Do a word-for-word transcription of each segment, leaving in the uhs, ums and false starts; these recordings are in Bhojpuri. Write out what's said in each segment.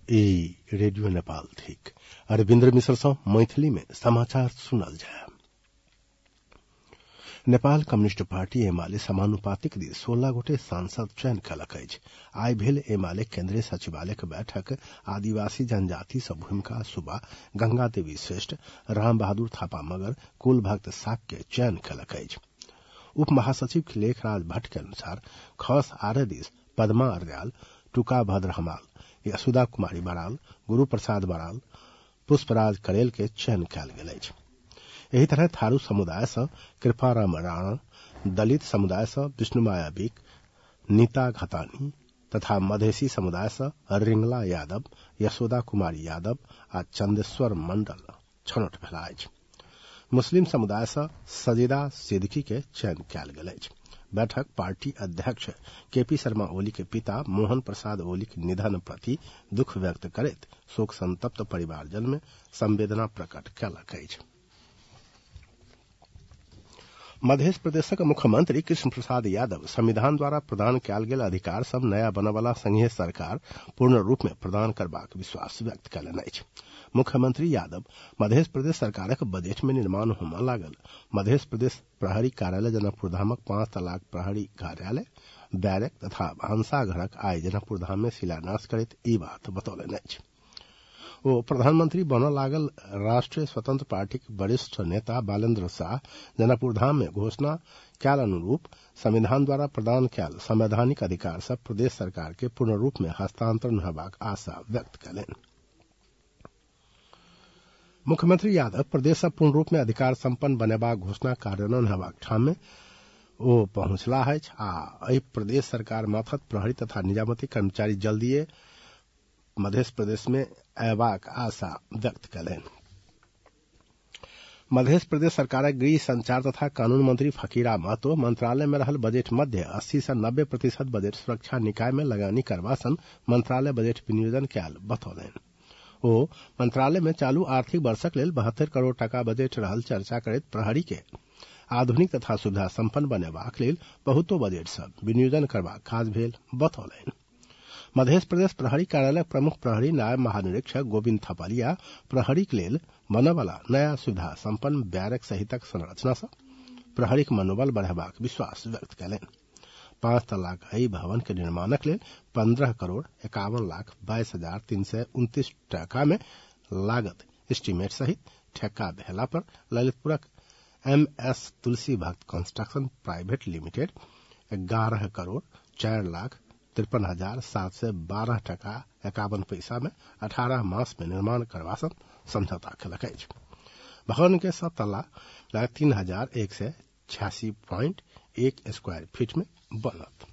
ए रेडियो नेपाल थिक अरविन्द्र मिश्र सँ मैथिली में समाचार सुनल जाय। नेपाल कम्युनिस्ट पार्टी एमाले समानुपातिक दी सोलह गोटे सांसद चयन कयलक अछि। आइ भेल एमाले केन्द्रीय सचिवालय के बैठक आदिवासी जनजाति सब भूमिका सुबा गंगा देवी श्रेष्ठ राम बहादुर थापा मगर कुल भक्त साक के चयन कयलक अछि। उप महासचिव लेखराज भट्ट के अनुसार खस आरे दिस पद्मा अर्याल, टुका भद्र हमाल, यशोदा कुमारी बराल, गुरु प्रसाद बराल, पुष्पराज करेल के चयन कयल गेल अछि। एही तरह थारू समुदाय से कृपाराम राणा, दलित समुदाय से विष्णुमाया बिक, नीता घतानी तथा मधेसी समुदाय से रिंगला यादव, यशोदा कुमारी यादव आ चंदेश्वर मंडल छनौट भेला अछि। मुस्लिम समुदाय से सजीदा सिद्दीकी के चयन कयल गेल अछि। बैठक पार्टी अध्यक्ष केपी शर्मा ओली के पिता मोहन प्रसाद ओली के निधन प्रति दुख व्यक्त करैत शोक संतप्त परिवारजन में संवेदना प्रकट कयलक अछि। मध्य प्रदेशक मुख्यमंत्री कृष्ण प्रसाद यादव संविधान द्वारा प्रदान कयल गेल अधिकार सब नया बनवला संघीय सरकार पूर्ण रूप में प्रदान करबाक विश्वास व्यक्त कयलनि अछि। मुख्यमंत्री यादव मध्य प्रदेश सरकारक बजट में निर्माण होमय लागल मध्य प्रदेश प्रहरी कार्यालय जनकपुर धामक पांच तलाक प्रहरी कार्यालय, बैरक तथा भांसाघरक आइ जनकपुर धाम में शिलान्यास करैत ई बात बतौलनि अछि। ओ प्रधानमंत्री बनऽ लागल राष्ट्रीय स्वतंत्र पार्टी के वरिष्ठ नेता बालेन्द्र शाह जनकपुर धाम में घोषणा कयल अनुरूप संविधान द्वारा प्रदान कयल संवैधानिक अधिकार सब प्रदेश सरकार के पूर्ण रूप में हस्तांतरण हेबाक आशा व्यक्त कयलनि। मुख्यमंत्री यादव प्रदेश से पूर्ण रूप में अधिकार संपन्न बनेबाक घोषणा कार्यान्वयन हेबाक ठाम में ओ पहुंचला अछि आ एहि प्रदेश सरकार मार्फत प्रहरी तथा निजामती कर्मचारी जल्दीए मध्य प्रदेश में अयबाक आशा व्यक्त कयलनि। मध्य प्रदेश सरकारक गृह संचार तथा कानून मंत्री फकीरा महतो मंत्रालय में रहल बजट मध्य अस्सी से नब्बे प्रतिशत बजट सुरक्षा निकाय में लगानी करबा सन मंत्रालय बजट विनियोजन कयल बतौलनि। ओ मंत्रालय में चालू आर्थिक वर्षक लेल बहत्तर करोड़ टका बजट रहल चर्चा करैत प्रहरी के आधुनिक तथा सुविधा संपन्न बनेबाक लेल बहुतो बजट सब विनियोजन करबाक काज भेल बतौलनि। मध्य प्रदेश प्रहरी कार्यालय प्रमुख प्रहरी नायब महानिरीक्षक गोविंद थपलिया प्रहरी के लेल बनवला नया सुविधा संपन्न बैरक सहितक संरचना से प्रहरी के मनोबल बढ़ेबाक विश्वास व्यक्त कयलनि। पांच तलाक एहि भवन के निर्माणक लेल पंद्रह करोड़ इक्यावन लाख बाईस हजार तीन सौ उनतीस टका में लागत एस्टीमेट सहित ठेका भेला पर ललितपुरक एम एस तुलसी भक्त कंस्ट्रक्शन प्राइवेट लिमिटेड ग्यारह करोड़ चार लाख तिरपन हजार सात सौ बारह टका इक्यावन पैसा में अठारह मास में निर्माण करबा सँ समझौता कयलक अछि। भवन के सब तल्ला लगभग तीन हजार एक सौ छियासी पॉइंट एक स्क्वायर फीट में बनत।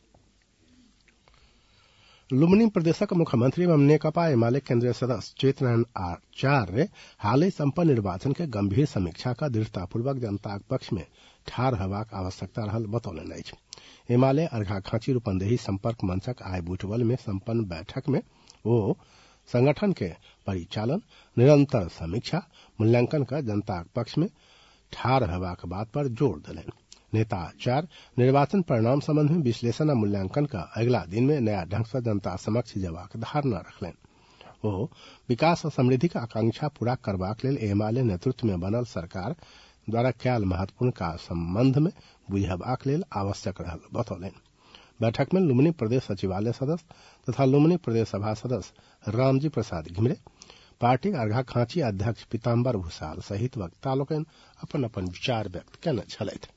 लुम्बिनी प्रदेशक मुख्यमंत्री एवं नेकपा एमाले केंद्रीय सदस्य चेतन आचार्य हालै संपन्न निर्वाचन के गंभीर समीक्षा का दृढ़तापूर्वक जनताक पक्ष में ठाढ़ हेबाक आवश्यकता रहल बतौलनि अछि। एमाले अर्घाखांची रूपंदेही संपर्क मंचक आइ बुटवल में संपन्न बैठक में ओ संगठन के परिचालन, निरंतर समीक्षा, मूल्यांकन का जनताक पक्ष में ठाढ़ हेबाक बात पर जोर देलनि। नेता आचार्य निर्वाचन परिणाम संबंध में विश्लेषण आ मूल्यांकन का अगला दिन में नया ढंग से जनता समक्ष जेबाक धारणा रखलनि। ओ विकास और समृद्धि का आकांक्षा पूरा करबाक लेल एमाले नेतृत्व में बनल सरकार द्वारा कयल महत्वपूर्ण का संबंध में बुझबाक लेल आवश्यक रहल बतौलनि। बैठक में लुम्बिनी प्रदेश सचिवालय सदस्य तथा लुम्बिनी प्रदेश सभा सदस्य रामजी प्रसाद घिमरे, पार्टी अर्घाखांची अध्यक्ष पीताम्बर भूषाल सहित वक्ता लोकनि अपन अपन विचार व्यक्त कयने छलथि।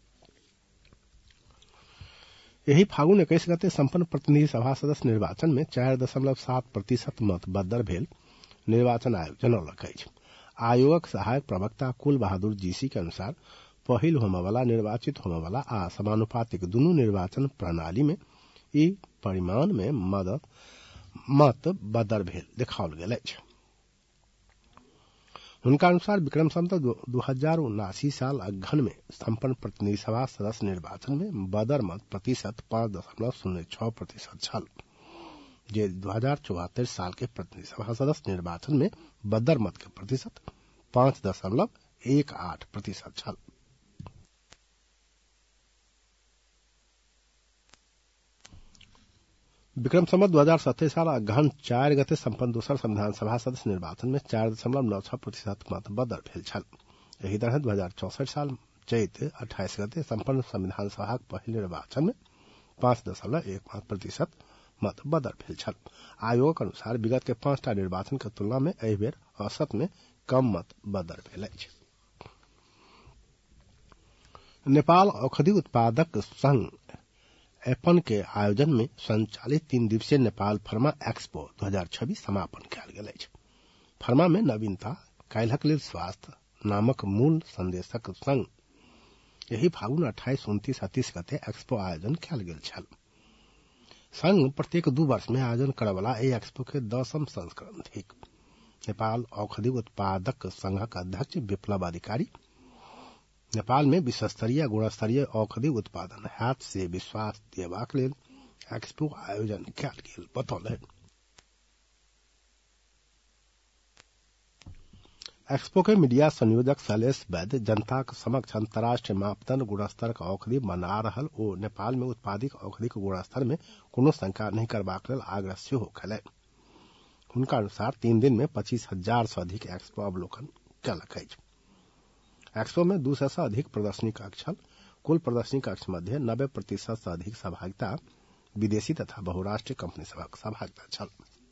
यही फागुन इक्कीस गते संपन्न प्रतिनिधि सभा सदस्य निर्वाचन में चार दशमलव सात प्रतिशत मत बद्दर भेल निर्वाचन आयोग जनौलक अछि। आयोगक सहायक प्रवक्ता कुल बहादुर जीसी के अनुसार पहिल होमयवला निर्वाचित होमयवला आ समानुपातिक दुनू निर्वाचन प्रणाली में ई परिमाण में मदद मत बदर भेल देखाओल गेल अछि। हुनका अनुसार विक्रम संवत दू हजार उनासी साल अगहन में संपन्न प्रतिनिधि सभा सदस्य निर्वाचन में बदर मत प्रतिशत पांच दशमलव शून्य छह प्रतिशत छल, जे दू हजार चौहत्तर साल के प्रतिनिधि सभा सदस्य निर्वाचन में बदर मत के प्रतिशत पांच दशमलव एक आठ प्रतिशत छल। विक्रम संवत दो हजार सत्ताईस साल अगहन चार गते संपन्न दोसर संविधान सभा सदस्य निर्वाचन में चार दशमलव नौ छह प्रतिशत मत बदल भेल छल। एही तरह दो हजार चौसठ साल चैत अट्ठाईस गते संपन्न संविधान सभा पहिल निर्वाचन में पांच दशमलव एक पांच प्रतिशत मत बदल भेल छल। आयोग अनुसार विगत के पांचटा निर्वाचन के तुलना में एहि बेर औसत में कम मत बदल भेल अछि। नेपाल औषधि उत्पादक संघ एपन के आयोजन में संचालित तीन दिवसीय नेपाल फर्मा एक्सपो दो हजार छब्बीस समापन कयल गेल अछि। फर्मा में नवीनता काल्हिक लेल स्वास्थ्य नामक मूल संदेशक संग यही फागुन अट्ठाईस उनतीस आ तीस गते एक्सपो आयोजन कयल गेल छल। संघ प्रत्येक दू वर्ष में आयोजन करयवला एहि एक्सपो के दसम संस्करण थिक। नेपाल औषधि उत्पादक संघक अध्यक्ष विप्लव अधिकारी नेपाल में विश्वस्तरीय गुणस्तरीय औषधि उत्पादन हैत से विश्वास देबाक लेल एक्सपो आयोजन कयल गेल बतौलनि। एक्सपो के मीडिया संयोजक शैलेश वैद्य जनताक समक्ष अंतर्राष्ट्रीय मापदंड गुणस्तर के औषधि बना रहल ओ नेपाल में उत्पादित औषधिक गुणस्तर में कोनो शंका नहीं करबाक लेल आग्रह सेहो कयलनि। हुनका अनुसार तीन दिन में पच्चीस हजार से अधिक एक्सपो अवलोकन कयलक अछि। एक्सपो में दू सौ से अधिक प्रदर्शनी कक्ष छल। कुल प्रदर्शनी कक्ष मध्य नब्बे प्रतिशत से अधिक सहभागिता विदेशी तथा बहुराष्ट्रीय कंपनी सभक सहभागिता छल।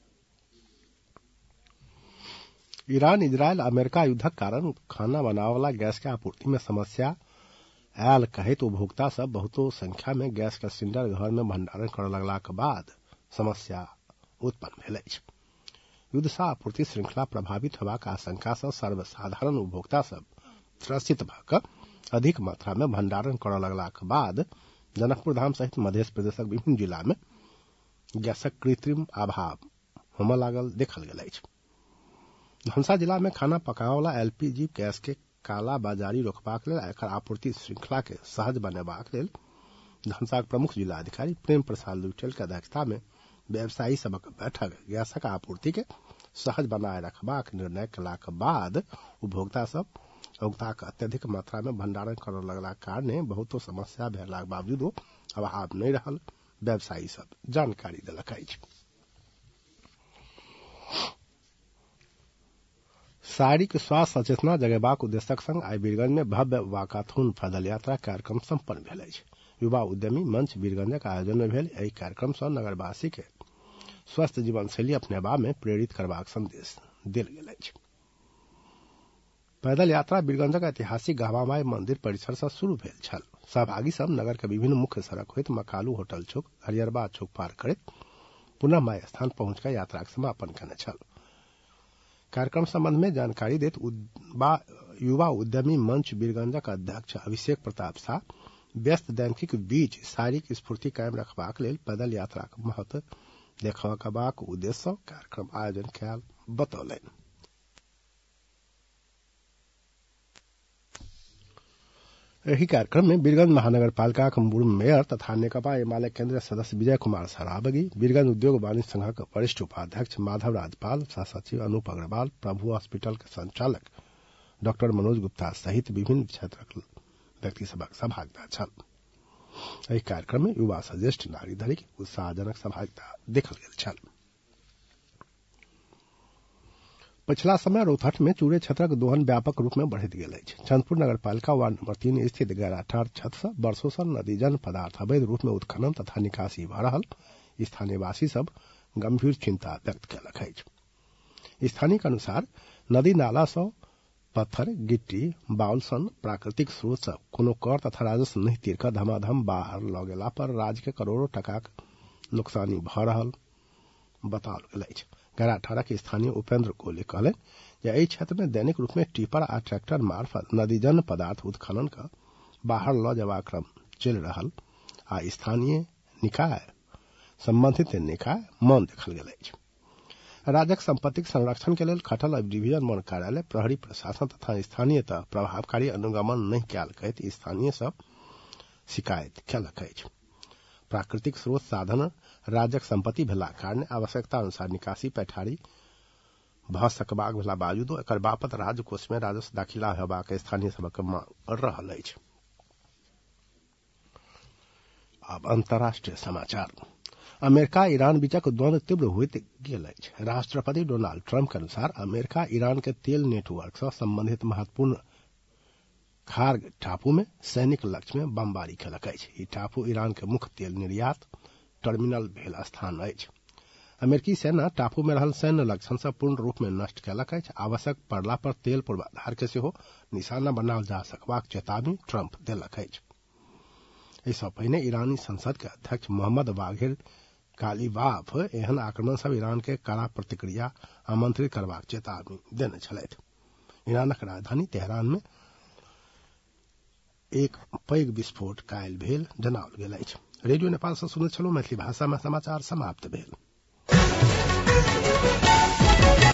ईरान इजरायल अमेरिका युद्धक कारण खाना बनावला गैस के आपूर्ति में समस्या आयल कहैत उपभोक्ता सब बहुतो संख्या में गैस के सिलेंडर घर में भंडारण करऽ लगला के बाद समस्या उत्पन्न भेल अछि। युद्ध से आपूर्ति श्रृंखला प्रभावित होबाक आशंका से सर्वसाधारण उपभोक्ता सब त्रसित भ क अधिक मात्रा में भंडारण करऽ लगला के बाद जनकपुर धाम सहित मध्य प्रदेशक विभिन्न जिला में गैसक कृत्रिम अभाव होमय लागल देखल गेल अछि। धनसा जिला में खाना पकावला एलपीजी गैस के काला बाजारी रोकबाक लेल एकर आपूर्ति श्रृंखला के सहज बनेबाक लेल धनसाक प्रमुख जिलाधिकारी प्रेम प्रसाद लुटेल के अध्यक्षता में व्यवसायी सबक बैठक गैसक आपूर्ति के सहज बनाए रखबाक निर्णय कयलाक बाद उपभोक्ता सब औगताक अत्यधिक मात्रा में भंडारण करऽ लगला कारणे बहुतो समस्या भेलाक बावजूदो अभाव नहीं रहल व्यवसायी सब जानकारी देलक अछि। शारीरिक स्वास्थ्य सचेतना जगेबाक उद्देश्यक संग आइ वीरगंज में भव्य वाकाथून पैदल यात्रा कार्यक्रम संपन्न भेल अछि। युवा उद्यमी मंच वीरगंजक आयोजन में भेल एहि कार्यक्रम सँ नगरवासी के स्वस्थ जीवन शैली अपनेबा में प्रेरित करबाक संदेश देल गेल अछि। पैदल यात्रा वीरगंजक ऐतिहासिक गहवामाई मंदिर परिसर से शुरू भेल छल। सहभागी सब नगर के विभिन्न मुख्य सड़क होइत मकालू होटल चौक हरियरबा चौक पार करैत पुनः माय स्थान पहुंचकर यात्रा के समापन करने छल। कार्यक्रम संबंध में जानकारी देत युवा उद्यमी मंच वीरगंजक अध्यक्ष अभिषेक प्रताप शाह व्यस्त दैनिक बीच शारीरिक स्फूर्ति कायम रखबाक लेल पैदल यात्रा के महत्व देखबाक उद्देश्य सँ कार्यक्रम आयोजन कयल बतौलनि। एहि कार्यक्रम में वीरगंज महानगर पालिका के पूर्व मेयर तथा नेकपा एमाले केंद्रीय सदस्य विजय कुमार सराबगी, वीरगंज उद्योग वाणिज्य संघक वरिष्ठ उपाध्यक्ष माधव राजपाल, सह सचिव अनूप अग्रवाल, प्रभु हॉस्पिटल के संचालक डॉक्टर मनोज गुप्ता सहित विभिन्न क्षेत्रक व्यक्ति सभक सहभागिता छल। एहि कार्यक्रम में युवा से ज्येष्ठ नागरिक धरि उत्साहजनक सहभागिता देखल गेल छल। पिछला समय रोहतट में चूड़े क्षेत्रक दोहन व्यापक रूप में बढ़त गेल अछि। चंदपुर नगर पालिका वार्ड नंबर तीन स्थित गैराठार छत से वर्षो से नदीजन पदार्थ अवैध रूप में उत्खनन तथा निकासी भ रहल स्थानीय वासी सब गंभीर चिंता व्यक्त कयलक अछि। स्थानीय के अनुसार नदी नाला से पत्थर गिट्टी बाउल सन प्राकृतिक स्रोत से कोनो कर तथा राजस्व नहीं तीर कर धमाधम बाहर ल गेला पर राज्य के करोड़ों टका नुकसानी भ रहल बताओल गेल अछि। गैराठारा के स्थानीय उपेंद्र कोहली कहलनि जे एहि क्षेत्र में दैनिक रूप में टिपर आ ट्रैक्टर मार्फत नदीजन पदार्थ उत्खनन का बाहर ल जयबाक क्रम चलि रहल आ स्थानीय निकाय संबंधित निकाय मौन देखल गेल अछि। राज्यक संपत्तिक संरक्षण के लेल खटल अब डिवीजन वन कार्यालय प्रहरी प्रशासन तथा स्थानीयतः प्रभावकारी अनुगमन नहीं कयल कहैत स्थानीय सब शिकायत कयलक अछि। प्राकृतिक स्रोत साधन राज्यक संपत्ति भेला कारण आवश्यकता अनुसार निकासी पैठारी भ सकबाक भेला बावजूदो एकर बापत राज्य कोष में राजस्व दाखिला हेबाक स्थानीय सबक मांग रहल अछि। अब अंतर्राष्ट्रीय समाचार। अमेरिका ईरान बीचक द्वंद्व तीव्र होइत गेल अछि। राष्ट्रपति डोनाल्ड ट्रंप के अनुसार अमेरिका ईरान के तेल नेटवर्क से संबंधित महत्वपूर्ण खार्ग टापू में सैनिक लक्ष्य में बमबारी केलक अछि। ई टापू ईरान के मुख्य तेल निर्यात टर्मिनल भेल स्थान अछि। अमेरिकी सेना टापू में रहल सैन्य लक्ष्य से पूर्ण रूप में नष्ट केलक अछि। आवश्यक पड़ला पर तेल पूर्वाधार के सेहो निशाना बनाओल जा सकबाक चेतावनी ट्रंप देलक अछि। एहि सँ पहिने ईरानी संसद के अध्यक्ष मोहम्मद बाघिर कालिबाफ एहन आक्रमण सब ईरान के कड़ा प्रतिक्रिया आमंत्रित करबाक चेतावनी देने छलथि। ईरानक राजधानी तेहरान में एक पैघ विस्फोट काल्हि भेल जनाओल गेल अछि। रेडियो नेपाल से सुनैत छलहुँ। मैथिली भाषा में समाचार समाप्त भेल।